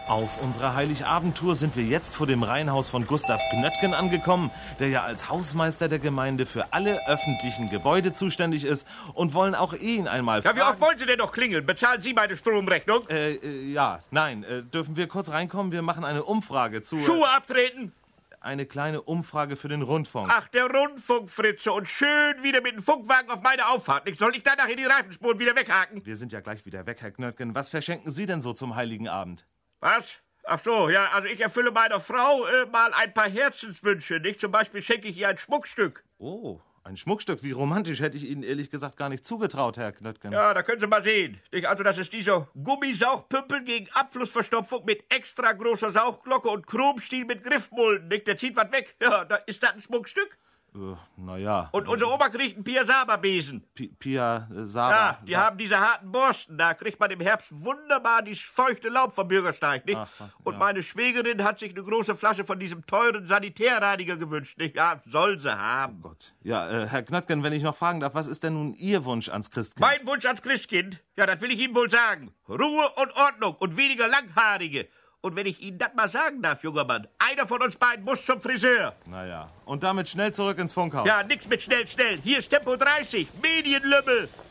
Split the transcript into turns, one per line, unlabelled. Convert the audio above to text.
Auf unserer Heiligabendtour sind wir jetzt vor dem Reihenhaus von Gustav Knöttgen angekommen, der ja als Hausmeister der Gemeinde für alle öffentlichen Gebäude zuständig ist, und wollen auch ihn einmal fragen...
Ja, wie oft wollen Sie denn noch klingeln? Bezahlen Sie meine Stromrechnung?
Dürfen wir kurz reinkommen? Wir machen eine Umfrage zu...
Schuhe abtreten!
Eine kleine Umfrage für den Rundfunk.
Ach, der Rundfunk, Fritze, und schön wieder mit dem Funkwagen auf meine Auffahrt. Soll ich danach in die Reifenspuren wieder weghaken?
Wir sind ja gleich wieder weg, Herr Knöttgen. Was verschenken Sie denn so zum Heiligen Abend?
Was? Ach so, ja, also ich erfülle meiner Frau mal ein paar Herzenswünsche, nicht? Zum Beispiel schenke ich ihr ein Schmuckstück.
Oh, ein Schmuckstück. Wie romantisch, hätte ich Ihnen ehrlich gesagt gar nicht zugetraut, Herr Knöttgen.
Ja, da können Sie mal sehen. Nicht? Also das ist dieser Gummisauchpümpel gegen Abflussverstopfung mit extra großer Sauchglocke und Chromstiel mit Griffmulden, nicht? Der zieht was weg. Ja, da ist das ein Schmuckstück.
Naja.
Und unsere Oma kriegt einen Pia-Saba-Besen.
Pia-Saba?
Ja, die haben diese harten Borsten. Da kriegt man im Herbst wunderbar die feuchte Laub vom Bürgersteig, nicht?
Ach, was, ja.
Und meine Schwägerin hat sich eine große Flasche von diesem teuren Sanitärreiniger gewünscht, nicht? Ja, soll sie haben.
Oh Gott. Ja, Herr Knöttgen, wenn ich noch fragen darf, was ist denn nun Ihr Wunsch ans Christkind?
Mein Wunsch ans Christkind? Ja, das will ich Ihnen wohl sagen. Ruhe und Ordnung und weniger Langhaarige. Und wenn ich Ihnen das mal sagen darf, junger Mann, einer von uns beiden muss zum Friseur.
Naja, und damit schnell zurück ins Funkhaus.
Ja, nix mit schnell. Hier ist Tempo 30, Medienlümmel.